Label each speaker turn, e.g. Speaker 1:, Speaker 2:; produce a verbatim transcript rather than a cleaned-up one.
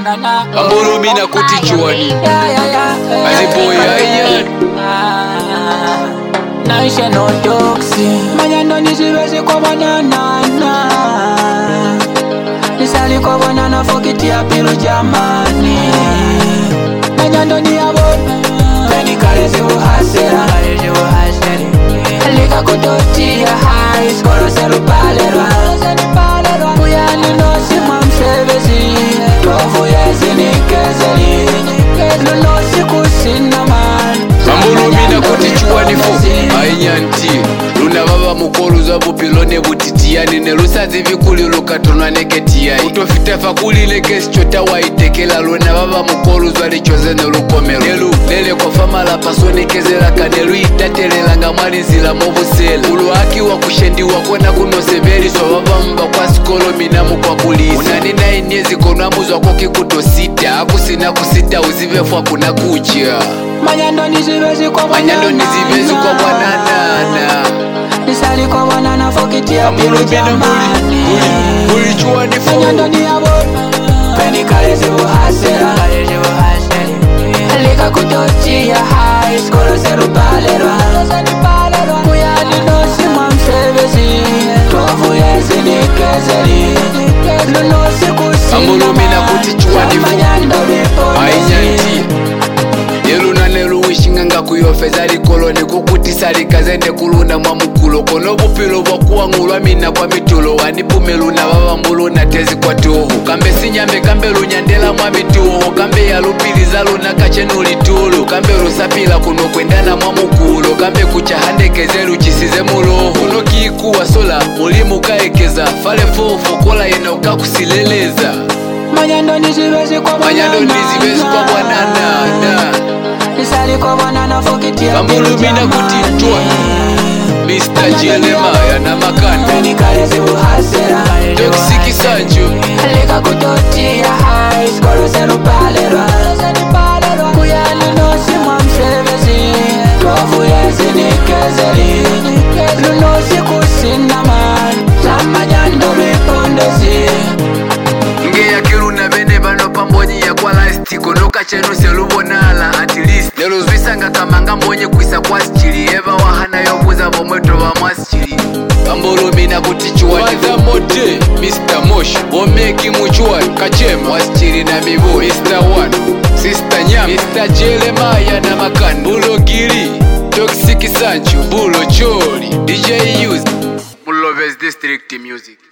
Speaker 1: Ambulu mina kuti chuani Aziboy ayan
Speaker 2: Naisha no toxi Manyando nisiwezi kwa banana Nisali kwa banana fokitia pilu jamani Manyando ni abona Peni karezi uhasera Lika kutotia high Skoro seru palerwa Kuyani no sima msebezi Tofu yezi nikezeli Luno siku sina man
Speaker 1: Ambulu mina kuti chuani fo Ainyanti Luna baba mukolu zabu pilone butitiani Nelusazi vikuli lukatunwa neketiai Utofita fakuli leke sichota waitekela Luna baba mukolu zwali choze nelukomelo Nelu lele kwa fama la pasone kezela kanelu Itatelela nga mwali zila mobusela Ulu haki wa kushendi wakona kunoseveri Swa baba mba kwa skolo minamu kwa kulisa Unanina inyezi konwamuzi wako kikuto sita Akusina kusita uzivefwa kuna kucha
Speaker 2: Manyando nizibezi kwa banana
Speaker 1: Manyando nizibezi kwa banana
Speaker 2: Nisali kwa banana fokitia pilu jamani
Speaker 1: Uli chuani fo
Speaker 2: Manyando ni abona Peni karezi uhasera Lika kutotia high Skoro seru palerwa Kuyani no sima msebezi Tofu yezi nikezeli Luno siku sina
Speaker 1: Ambulu mina kuti chuani fo Ainyanti Neluna nelu wishinga nga kuyofeza likolo Nikukuti sali kazende kuluna mwa mukulo Kono bupilo wakuwa ngulwa mina kwa mitulo Wanipume luna baba mbulu na tezi kwa toho Kambe sinyambe kambe lunyandela mwa mituho Kambe ya lupiliza luna kachenu litulu Kambe rusapila kuno kwendana mwa mukulo Kambe kuchahande kezelu chisize muloho Kuno kikuwa sola mulimu kaekeza Fale fofo kola yena uka kusileleza
Speaker 2: Manyando nizibezi kwa banana
Speaker 1: Manyando nizibezi kwa banana
Speaker 2: Nisali kwa banana fokitia
Speaker 1: Ambulu mina kuti chua Mister Jelema ya namakani
Speaker 2: Peni karezi uhasera
Speaker 1: Toxiki Sancho
Speaker 2: Lika kutotia high Skoro seru palerwa Kuyani no sima msebezi Tofu yezi nikezeli Luno siku sina man Samanyando ripondezi
Speaker 1: Nge ya kiluna bene bano pambonyi ya kwa lastiko Noka chenu selubonala at least Lelo zwisanga kamanga mbonye kuisa kwa sichili Eva wahana yobuza bomweto wa mwasichili Ambulu mina kuti chuani Waza mote, Mister Mosh Womeki muchuani, kachema Wasichili na mibu, Mister One Sister Nyam, Mister Jelema ya namakani Bulo Giri, Toxiki Sancho Bulo Chori, D J Use Mulovez District Music.